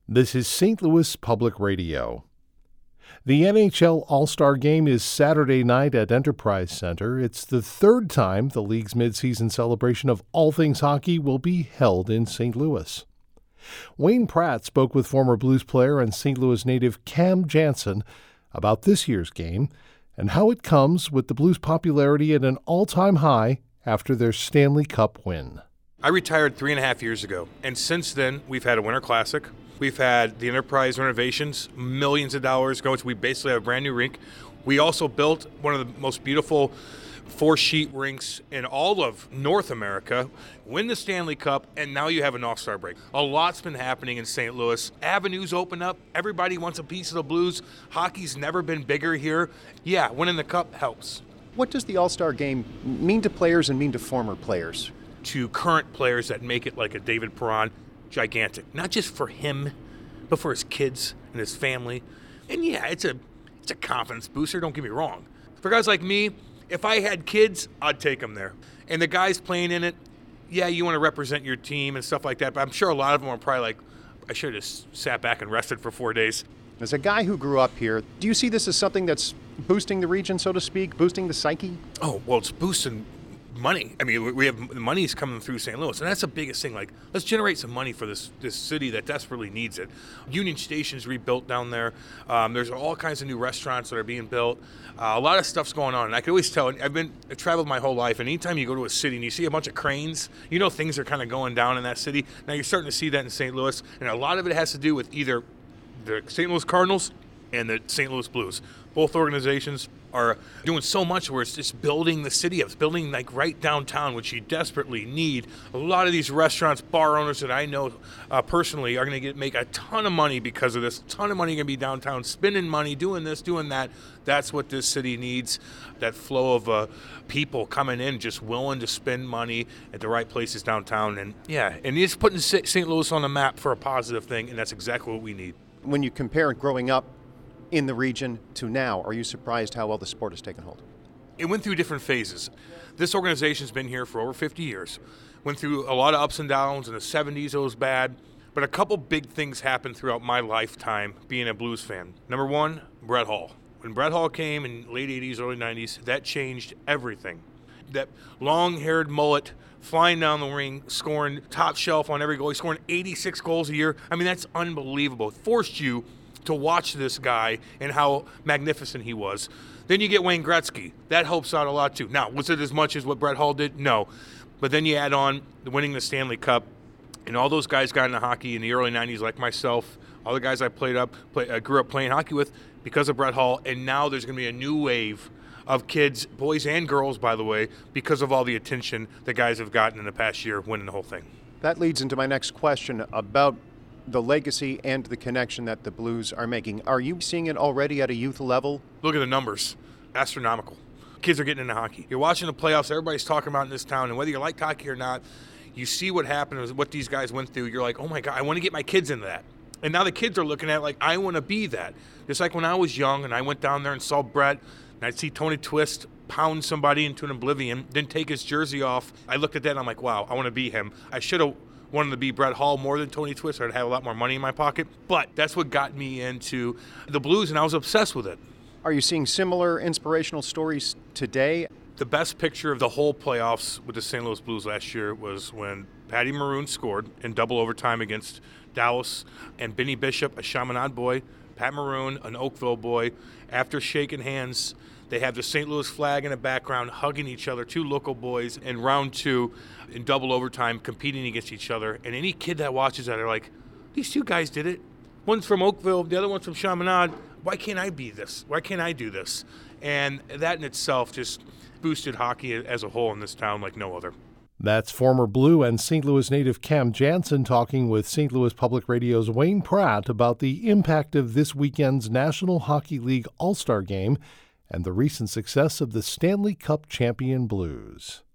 This is St. Louis Public Radio. The NHL All-Star Game is Saturday night at Enterprise Center. It's the third time the league's midseason celebration of all things hockey will be held in St. Louis. Wayne Pratt spoke with former Blues player and St. Louis native Cam Janssen about this year's game and how it comes with the Blues' popularity at an all-time high after their Stanley Cup win. I retired 3.5 years ago, and since then we've had a Winter Classic. We've had the Enterprise renovations, millions of dollars going. So we basically have a brand new rink. We also built one of the most beautiful 4-sheet rinks in all of North America, win the Stanley Cup, and now you have an All-Star break. A lot's been happening in St. Louis. Avenues open up. Everybody wants a piece of the Blues. Hockey's never been bigger here. Yeah, winning the Cup helps. What does the All-Star game mean to players and mean to former players? To current players that make it like a David Perron, gigantic. Not just for him, but for his kids and his family. And yeah, it's a confidence booster, don't get me wrong. For guys like me, if I had kids, I'd take them there. And the guys playing in it, yeah, you want to represent your team and stuff like that, but I'm sure a lot of them are probably like, I should have just sat back and rested for 4 days. As a guy who grew up here, do you see this as something that's boosting the region, so to speak, boosting the psyche? Oh, well, it's boosting money. I mean, we have money's coming through St. Louis, and that's the biggest thing. Like, let's generate some money for this city that desperately needs it. Union Station's rebuilt down there. There's all kinds of new restaurants that are being built. A lot of stuff's going on, and I can always tell. I've traveled my whole life, and anytime you go to a city and you see a bunch of cranes, you know things are kind of going down in that city. Now you're starting to see that in St. Louis, and a lot of it has to do with either the St. Louis Cardinals and the St. Louis Blues. Both organizations are doing so much where it's just building the city up. It's building like right downtown, which you desperately need. A lot of these restaurants, bar owners that I know personally are going to make a ton of money because of this. A ton of money going to be downtown, spending money, doing this, doing that. That's what this city needs, that flow of people coming in just willing to spend money at the right places downtown. And yeah, and it's putting St. Louis on the map for a positive thing, and that's exactly what we need. When you compare growing up in the region to now, are you surprised how well the sport has taken hold? It went through different phases. This organization's been here for over 50 years. Went through a lot of ups and downs. In the 70s, it was bad. But a couple big things happened throughout my lifetime being a Blues fan. Number one, Brett Hull. When Brett Hull came in late 80s, early 90s, that changed everything. That long-haired mullet flying down the ring, scoring top shelf on every goal. He's scoring 86 goals a year. I mean, that's unbelievable. It forced you to watch this guy and how magnificent he was. Then you get Wayne Gretzky. That helps out a lot too. Now, was it as much as what Brett Hull did? No. But then you add on winning the Stanley Cup, and all those guys got into hockey in the early 90s like myself. All the guys I grew up playing hockey with because of Brett Hull, and now there's going to be a new wave of kids, boys and girls, by the way, because of all the attention the guys have gotten in the past year winning the whole thing. That leads into my next question about the legacy and the connection that the Blues are making. Are you seeing it already at a youth level? Look at the numbers. Astronomical. Kids are getting into hockey. You're watching the playoffs. Everybody's talking about in this town, and whether you like hockey or not, you see what happened, what these guys went through. You're like, oh, my God, I want to get my kids into that. And now the kids are looking at it like, I want to be that. Just like when I was young and I went down there and saw Brett, and I'd see Tony Twist pound somebody into an oblivion, then take his jersey off. I looked at that and I'm like, wow, I want to be him. I should have wanted to be Brett Hull more than Tony Twist. I'd have a lot more money in my pocket. But that's what got me into the Blues, and I was obsessed with it. Are you seeing similar inspirational stories today? The best picture of the whole playoffs with the St. Louis Blues last year was when Patty Maroon scored in double overtime against Dallas, and Benny Bishop, a Chaminade boy, Pat Maroon, an Oakville boy, after shaking hands, they have the St. Louis flag in the background, hugging each other, two local boys in round two in double overtime, competing against each other. And any kid that watches that are like, these two guys did it. One's from Oakville, the other one's from Chaminade. Why can't I be this? Why can't I do this? And that in itself just boosted hockey as a whole in this town like no other. That's former Blue and St. Louis native Cam Janssen talking with St. Louis Public Radio's Wayne Pratt about the impact of this weekend's National Hockey League All-Star Game and the recent success of the Stanley Cup champion Blues.